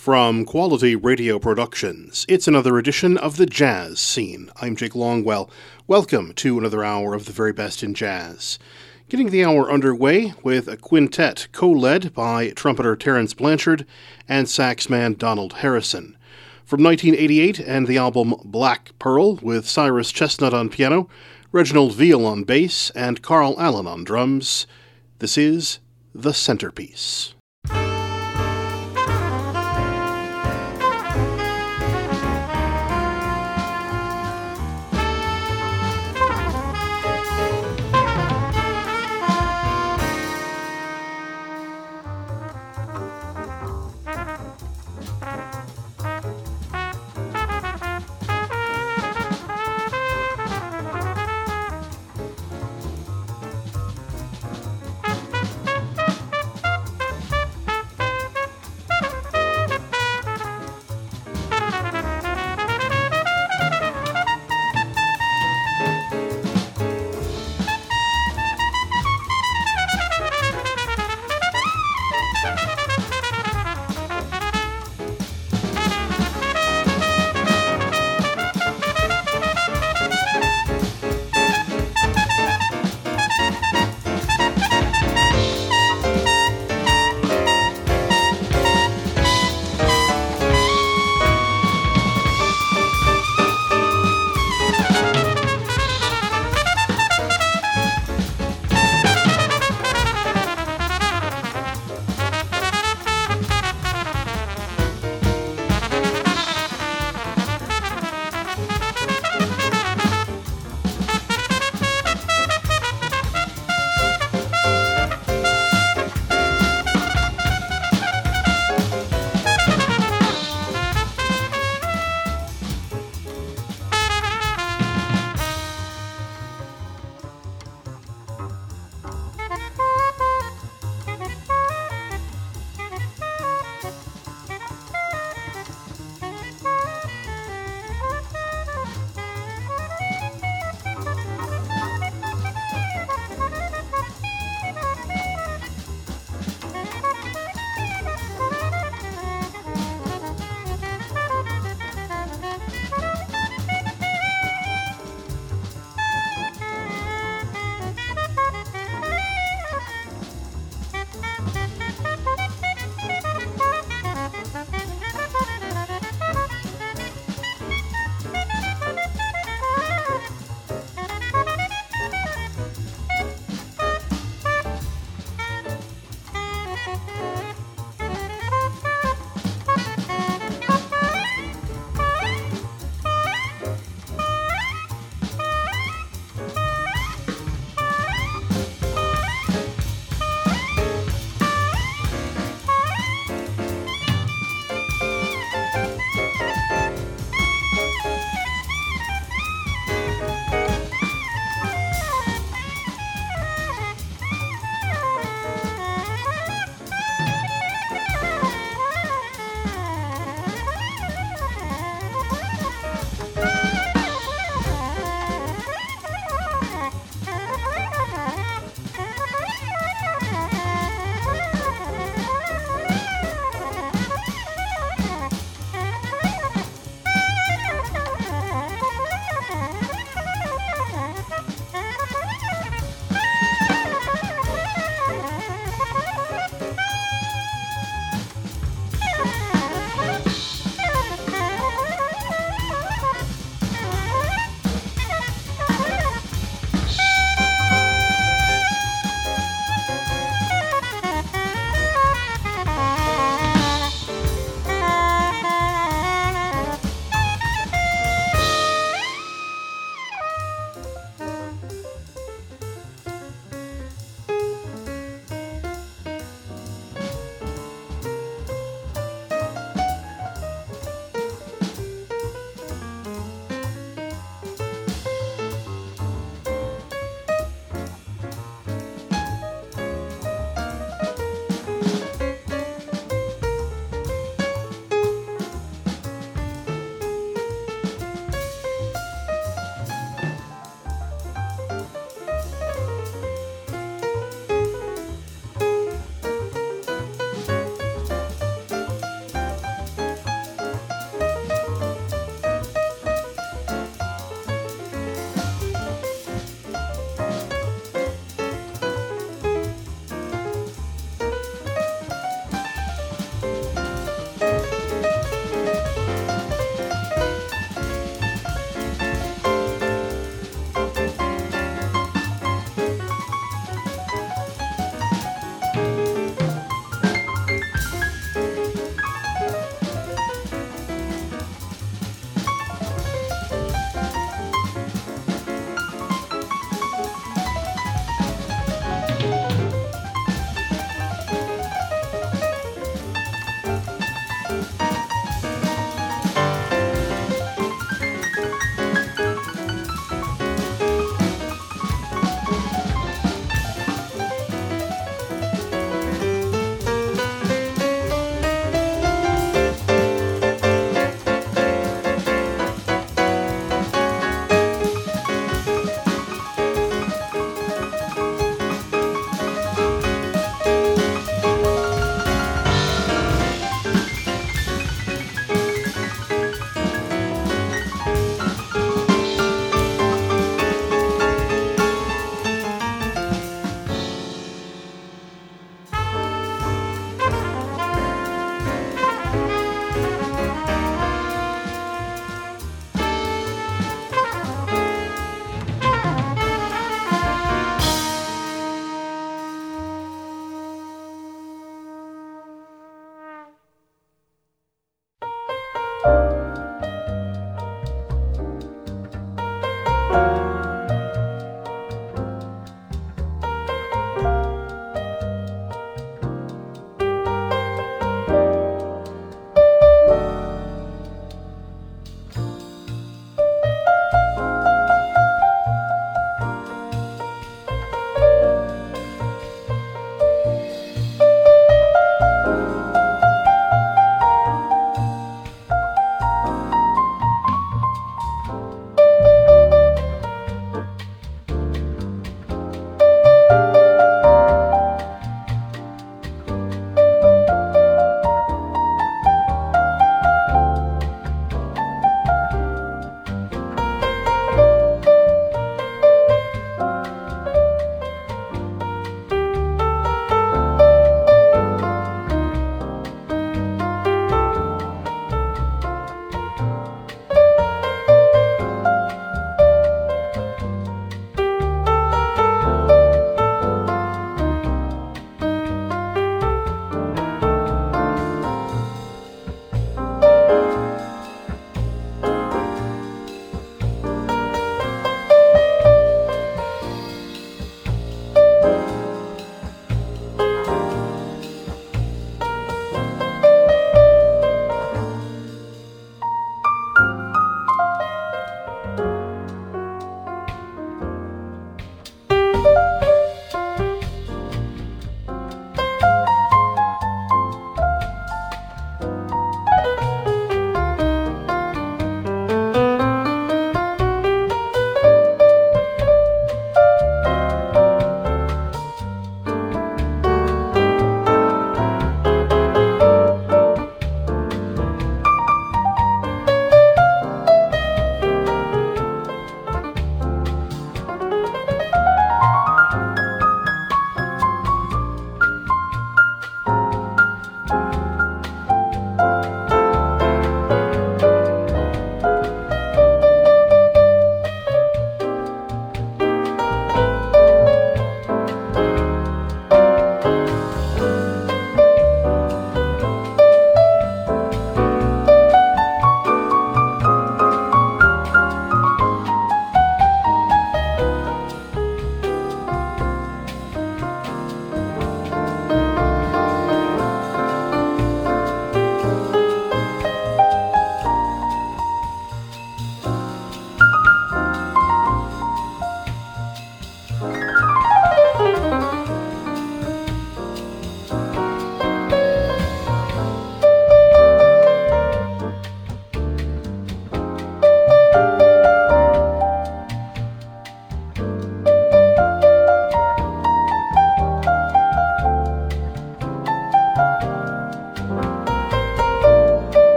From Quality Radio Productions, it's another edition of the Jazz Scene. I'm Jake Longwell. Welcome to another hour of the very best in jazz. Getting the hour underway with a quintet co-led by trumpeter Terence Blanchard and saxman Donald Harrison. From 1988 and the album Black Pearl with Cyrus Chestnut on piano, Reginald Veal on bass, and Carl Allen on drums, this is The Centerpiece.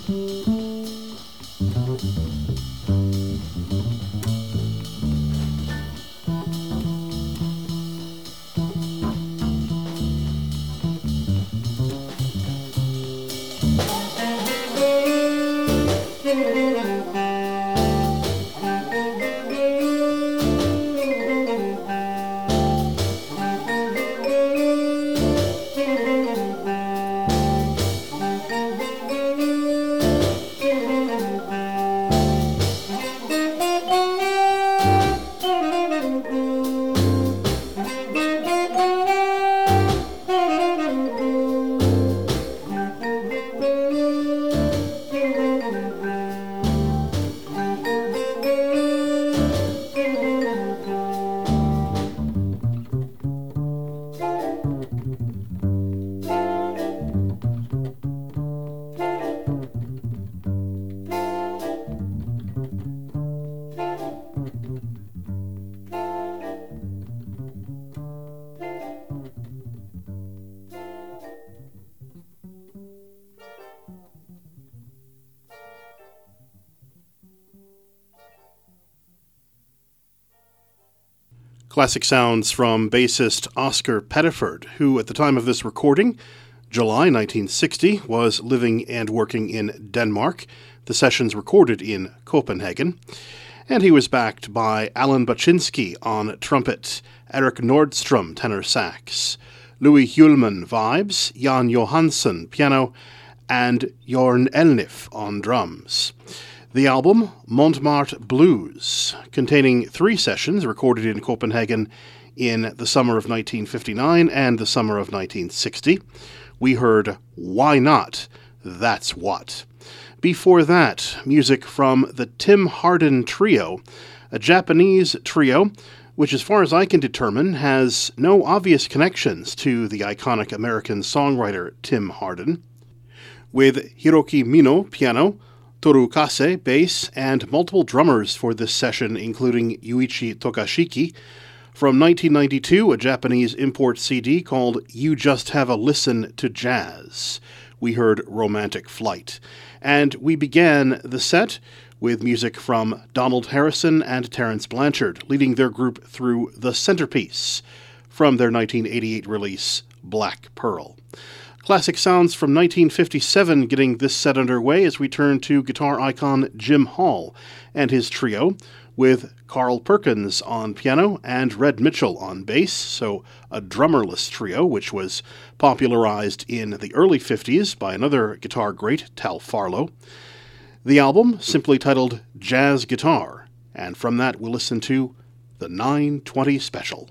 Classic sounds from bassist Oscar Pettiford, who at the time of this recording, July 1960, was living and working in Denmark. The sessions recorded in Copenhagen. And he was backed by Alan Baczynski on trumpet, Erik Nordstrom tenor sax, Louis Hjulman vibes, Jan Johansson piano, and Jorn Elnif on drums. The album, Montmartre Blues, containing 3 sessions recorded in Copenhagen in the summer of 1959 and the summer of 1960. We heard Why Not? That's What. Before that, music from the Tim Hardin Trio, a Japanese trio which, as far as I can determine, has no obvious connections to the iconic American songwriter Tim Hardin. With Hiroki Mino piano, Toru Kase bass, and multiple drummers for this session, including Yuichi Tokashiki. From 1992, a Japanese import CD called You Just Have a Listen to Jazz. We heard Romantic Flight. And we began the set with music from Donald Harrison and Terence Blanchard, leading their group through The Centerpiece from their 1988 release, Black Pearl. Classic sounds from 1957 getting this set underway as we turn to guitar icon Jim Hall and his trio with Carl Perkins on piano and Red Mitchell on bass, so a drummerless trio which was popularized in the early 50s by another guitar great, Tal Farlow. The album, simply titled Jazz Guitar, and from that we'll listen to the 920 Special.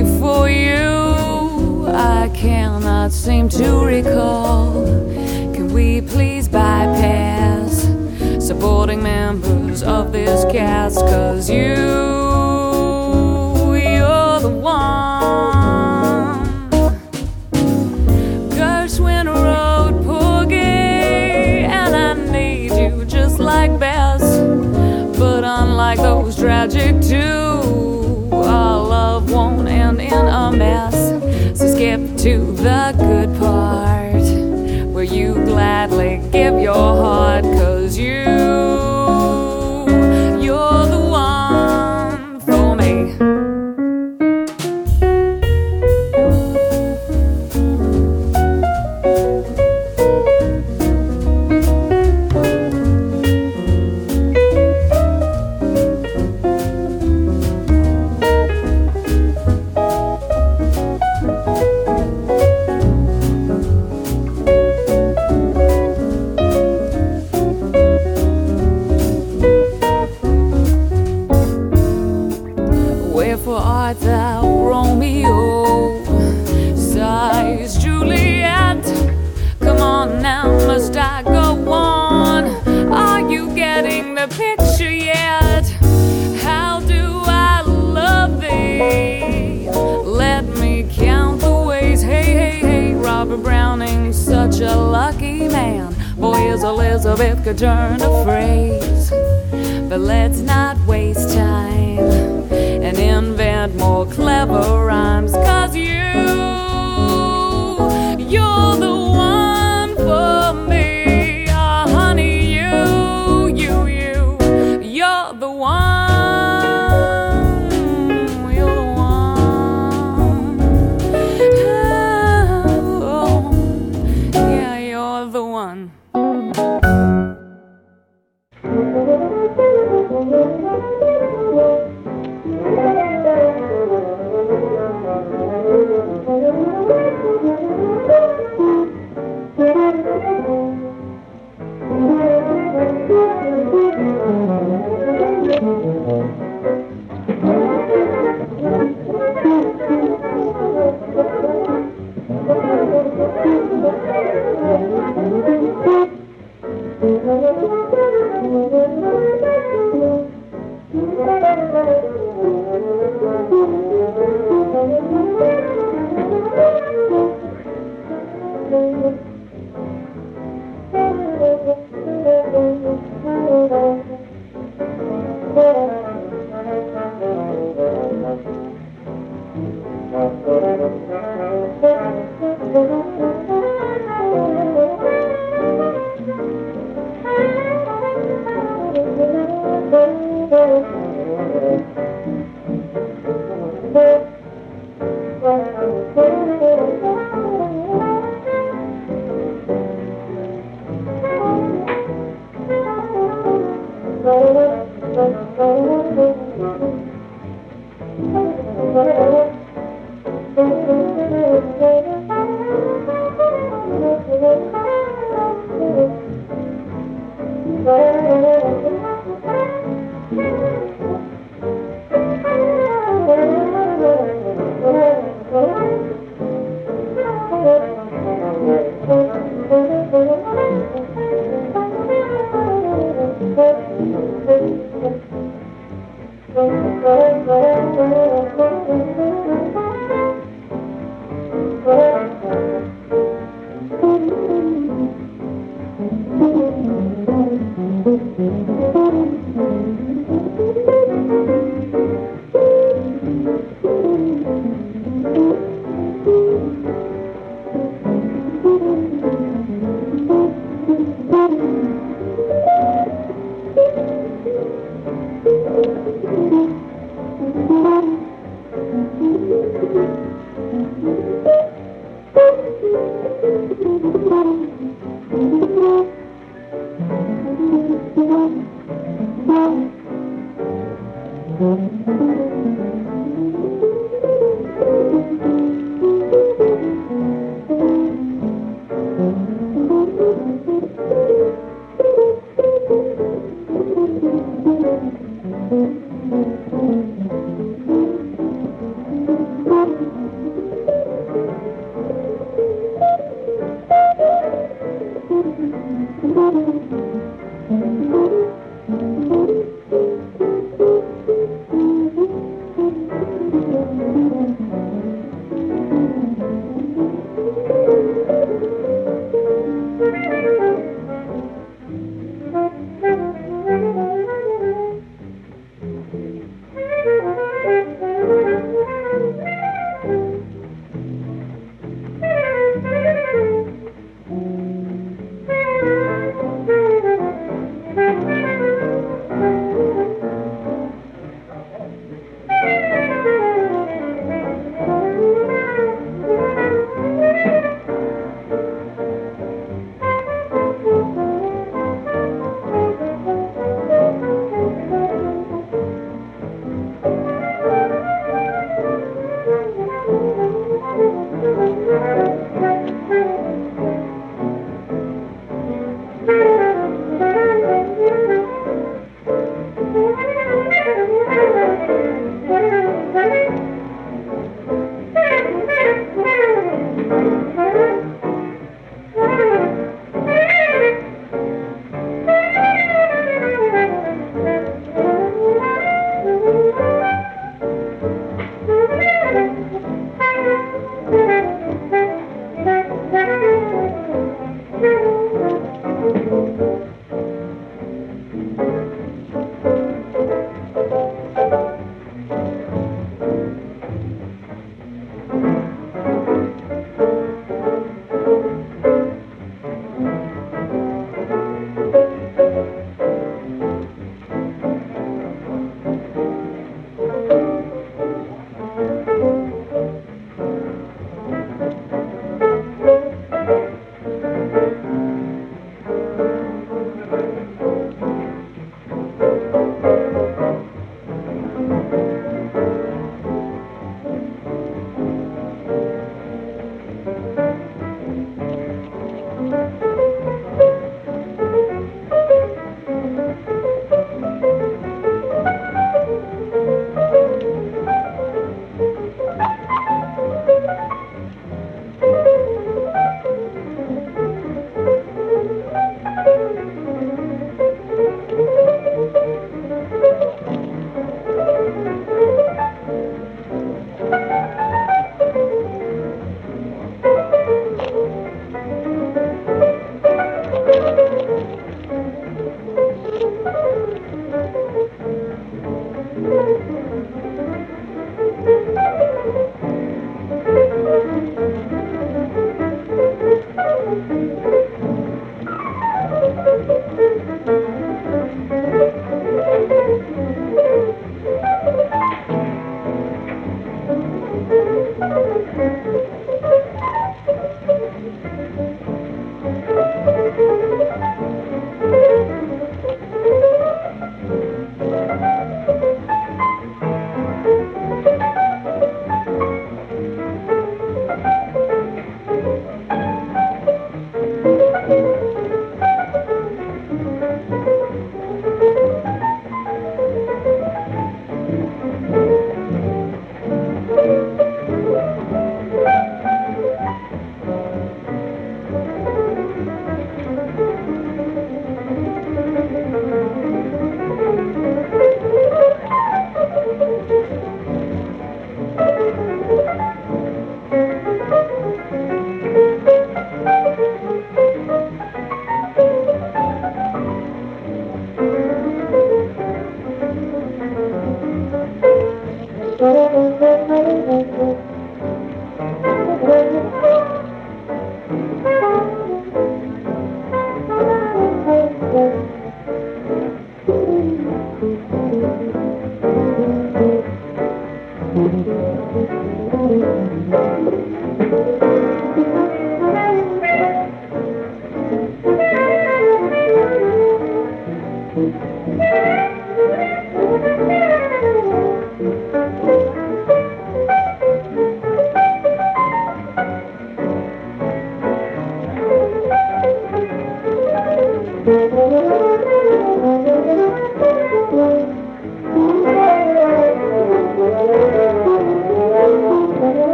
before you, I cannot seem to recall. Can we please bypass supporting members of this cast? 'Cause you're the one. Gershwin wrote Porgy, and I need you just like Bess. But unlike those tragic two, our love won't end in a mess. So skip to the good part, where you gladly give your heart. 'Cause you're the one for me. Wherefore art thou Romeo, sighs Juliet? Come on now, must I go on? Are you getting the picture yet? How do I love thee? Let me count the ways. Hey, hey, hey, Robert Browning's such a lucky man. Boy, is Elizabeth could turn a phrase. But let's not waste time and invent more clever rhymes. 'Cause you're the one for me. Oh, honey, you're the one. You're the one. Oh, yeah, you're the one.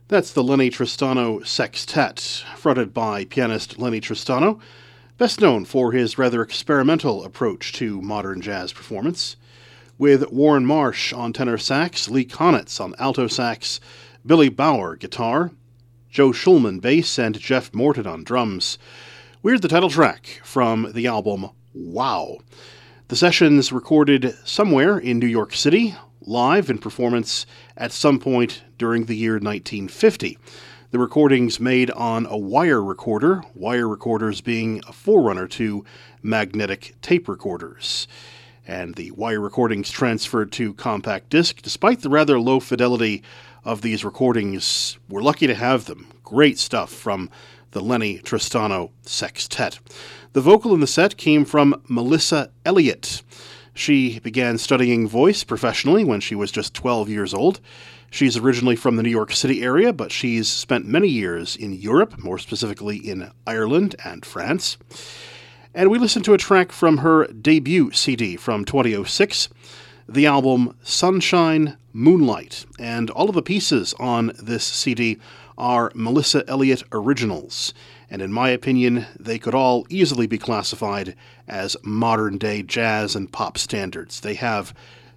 That's the Lenny Tristano Sextet, fronted by pianist Lenny Tristano, best known for his rather experimental approach to modern jazz performance, with Warren Marsh on tenor sax, Lee Konitz on alto sax, Billy Bauer guitar, Joe Schulman bass, and Jeff Morton on drums. We heard the title track from the album Wow. The sessions recorded somewhere in New York City, live in performance at some point during the year 1950. The recordings made on a wire recorder, wire recorders being a forerunner to magnetic tape recorders. And the wire recordings transferred to compact disc. Despite the rather low fidelity of these recordings, we're lucky to have them. Great stuff from the Lenny Tristano Sextet. The vocal in the set came from Melissa Elliott. She began studying voice professionally when she was just 12 years old. She's originally from the New York City area, but she's spent many years in Europe, more specifically in Ireland and France. And we listened to a track from her debut CD from 2006, the album Sunshine, Moonlight. And all of the pieces on this CD are Melissa Elliott originals. And in my opinion, they could all easily be classified as modern-day jazz and pop standards. They have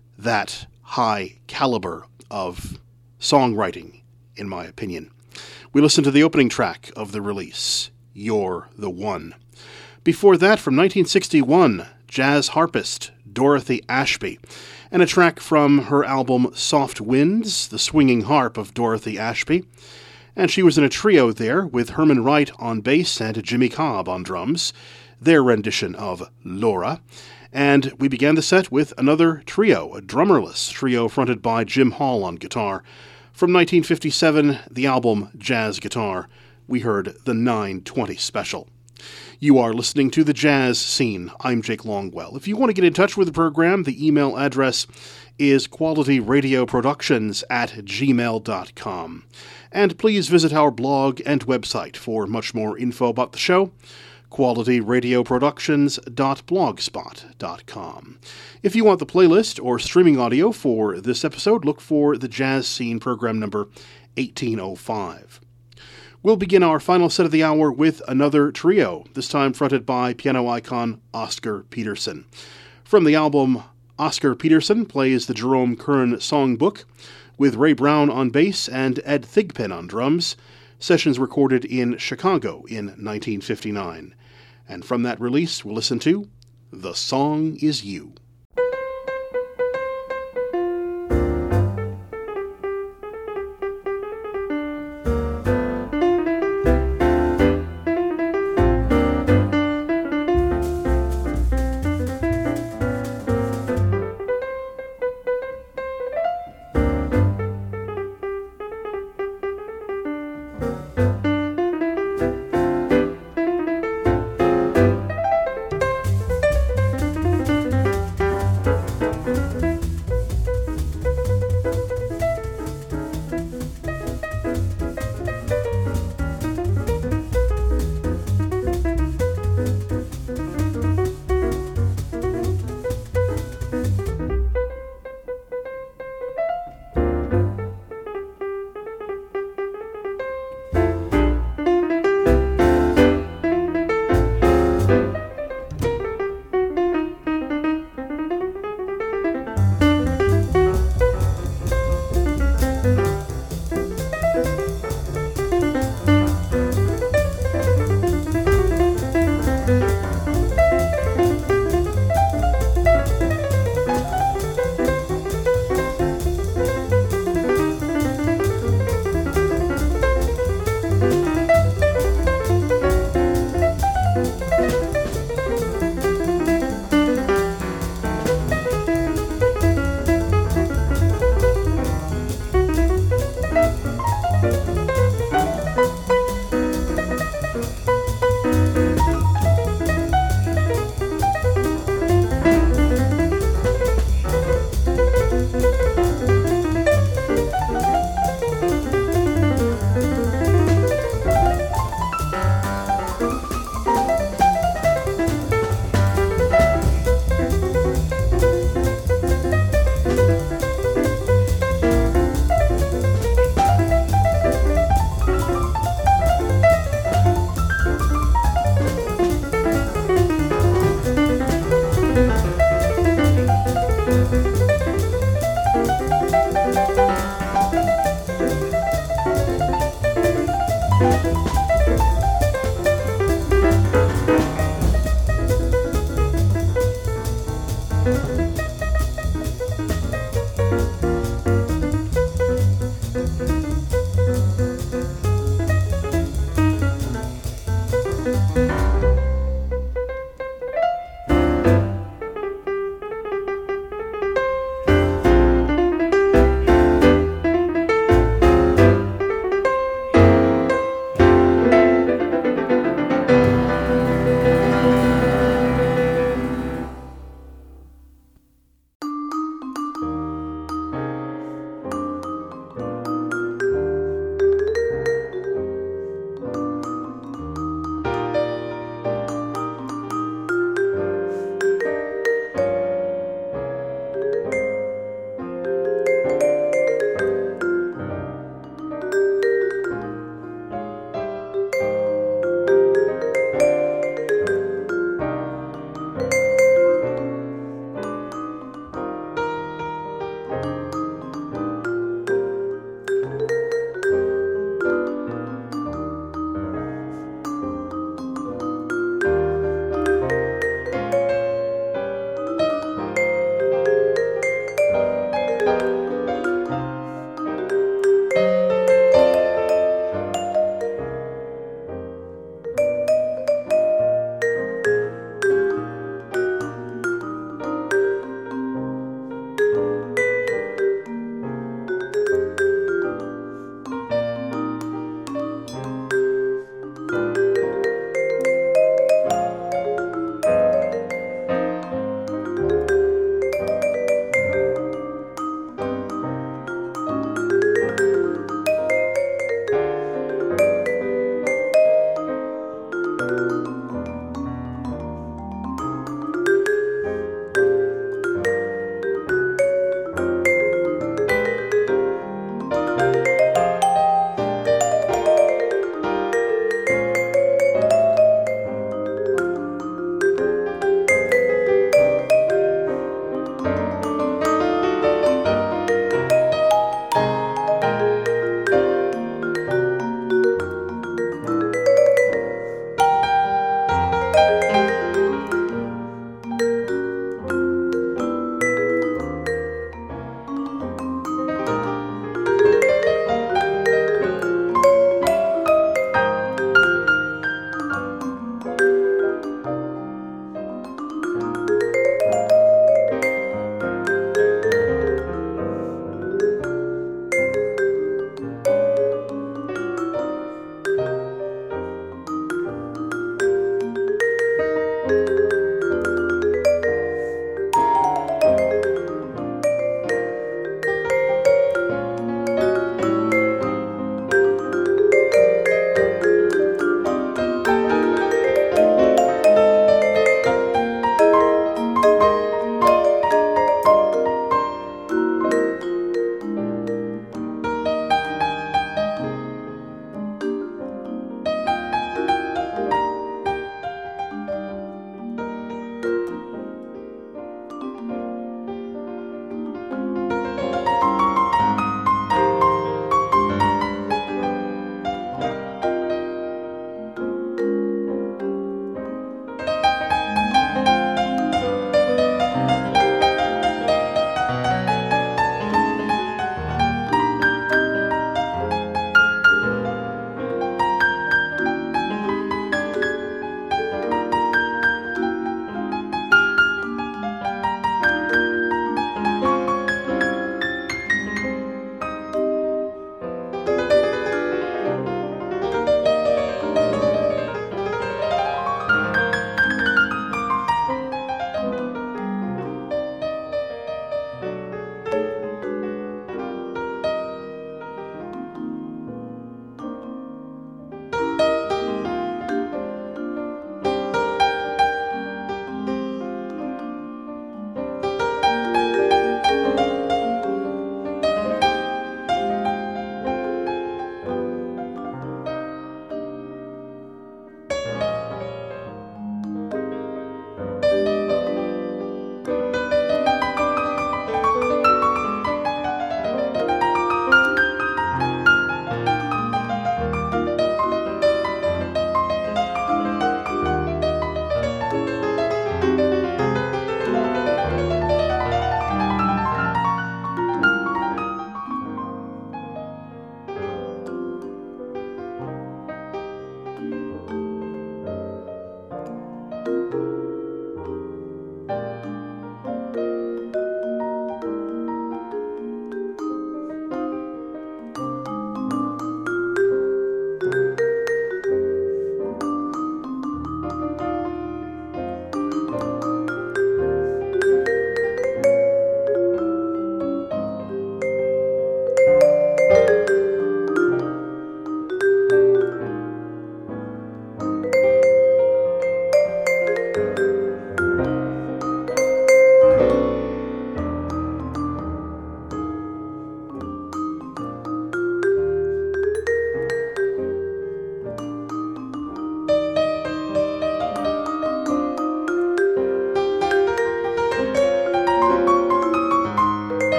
that high caliber of songwriting, in my opinion. We listened to the opening track of the release, You're the One. Before that, from 1961, jazz harpist Dorothy Ashby, and a track from her album Soft Winds, the swinging harp of Dorothy Ashby. And she was in a trio there with Herman Wright on bass and Jimmy Cobb on drums, their rendition of Laura. And we began the set with another trio, a drummerless trio fronted by Jim Hall on guitar. From 1957, the album Jazz Guitar, we heard the 920 Special. You are listening to The Jazz Scene. I'm Jake Longwell. If you want to get in touch with the program, the email address is qualityradioproductions@gmail.com. And please visit our blog and website for much more info about the show, qualityradioproductions.blogspot.com. If you want the playlist or streaming audio for this episode, look for The Jazz Scene program number 1805. We'll begin our final set of the hour with another trio, this time fronted by piano icon Oscar Peterson. From the album, Oscar Peterson plays the Jerome Kern Songbook, with Ray Brown on bass and Ed Thigpen on drums, sessions recorded in Chicago in 1959. And from that release, we'll listen to The Song Is You.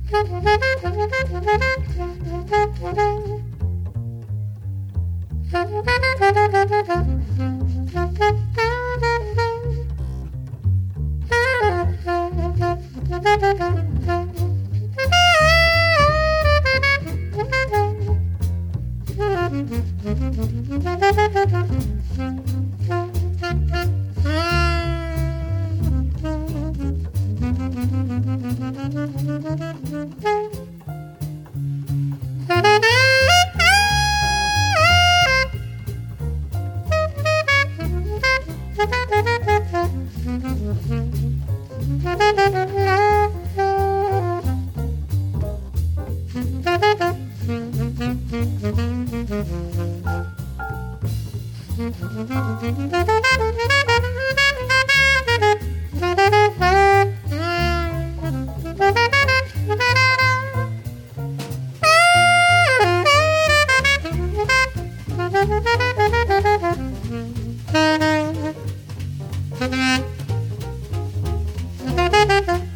Thank you.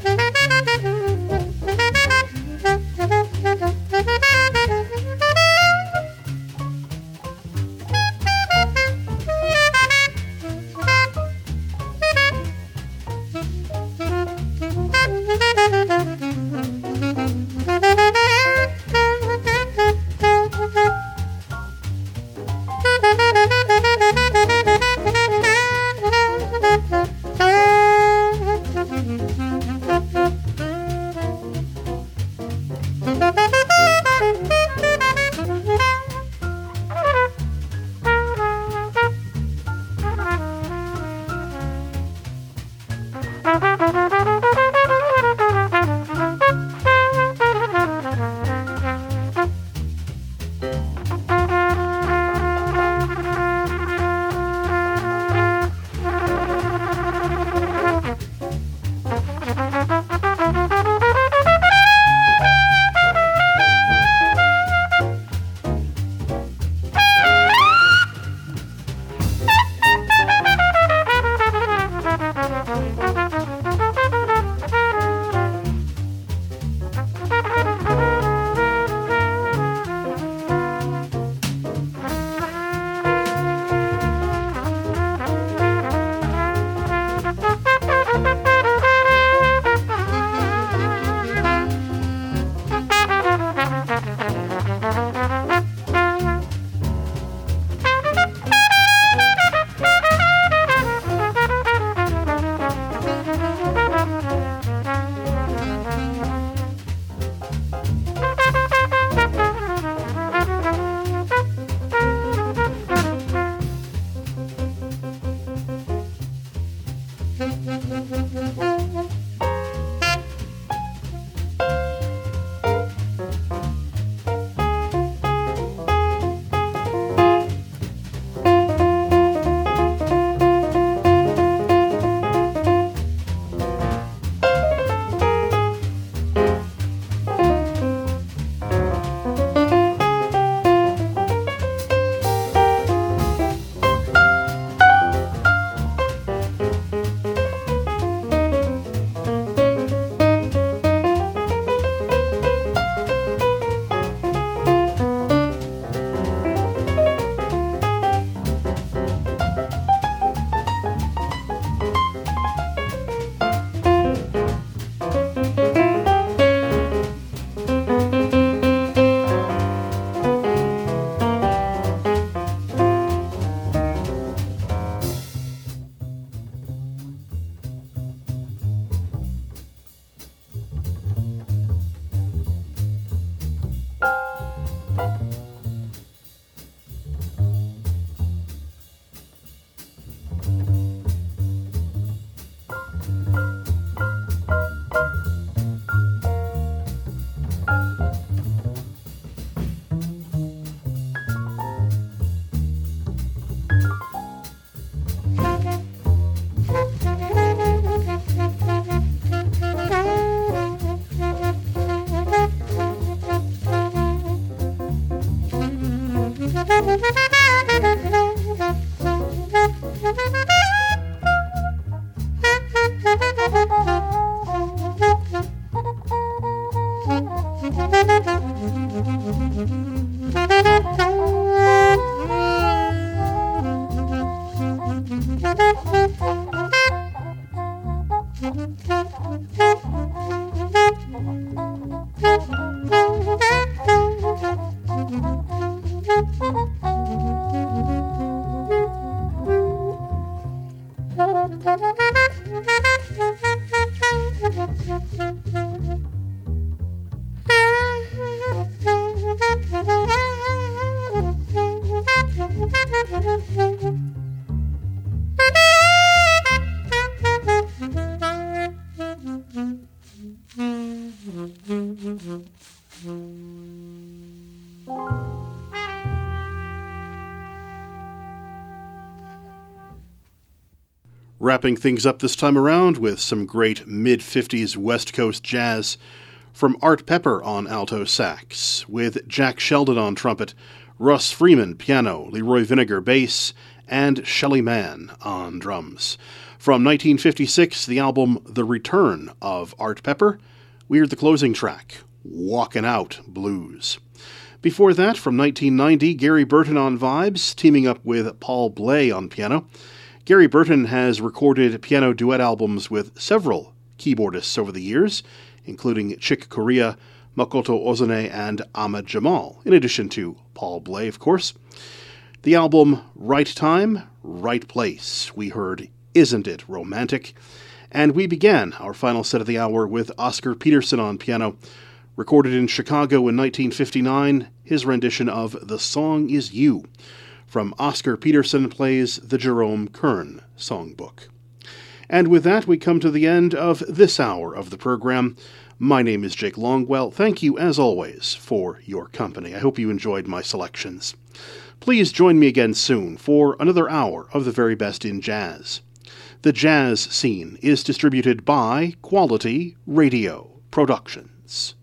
wrapping things up this time around with some great mid-50s West Coast jazz from Art Pepper on alto sax, with Jack Sheldon on trumpet, Russ Freeman piano, Leroy Vinegar bass, and Shelly Manne on drums. From 1956, the album The Return of Art Pepper, we heard the closing track, Walkin' Out Blues. Before that, from 1990, Gary Burton on vibes, teaming up with Paul Bley on piano. Gary Burton has recorded piano duet albums with several keyboardists over the years, including Chick Corea, Makoto Ozune, and Ahmad Jamal, in addition to Paul Bley, of course. The album Right Time, Right Place. We heard Isn't It Romantic? And we began our final set of the hour with Oscar Peterson on piano. Recorded in Chicago in 1959, his rendition of The Song Is You, from Oscar Peterson Plays the Jerome Kern Songbook. And with that, we come to the end of this hour of the program. My name is Jake Longwell. Thank you, as always, for your company. I hope you enjoyed my selections. Please join me again soon for another hour of the very best in jazz. The Jazz Scene is distributed by Quality Radio Productions.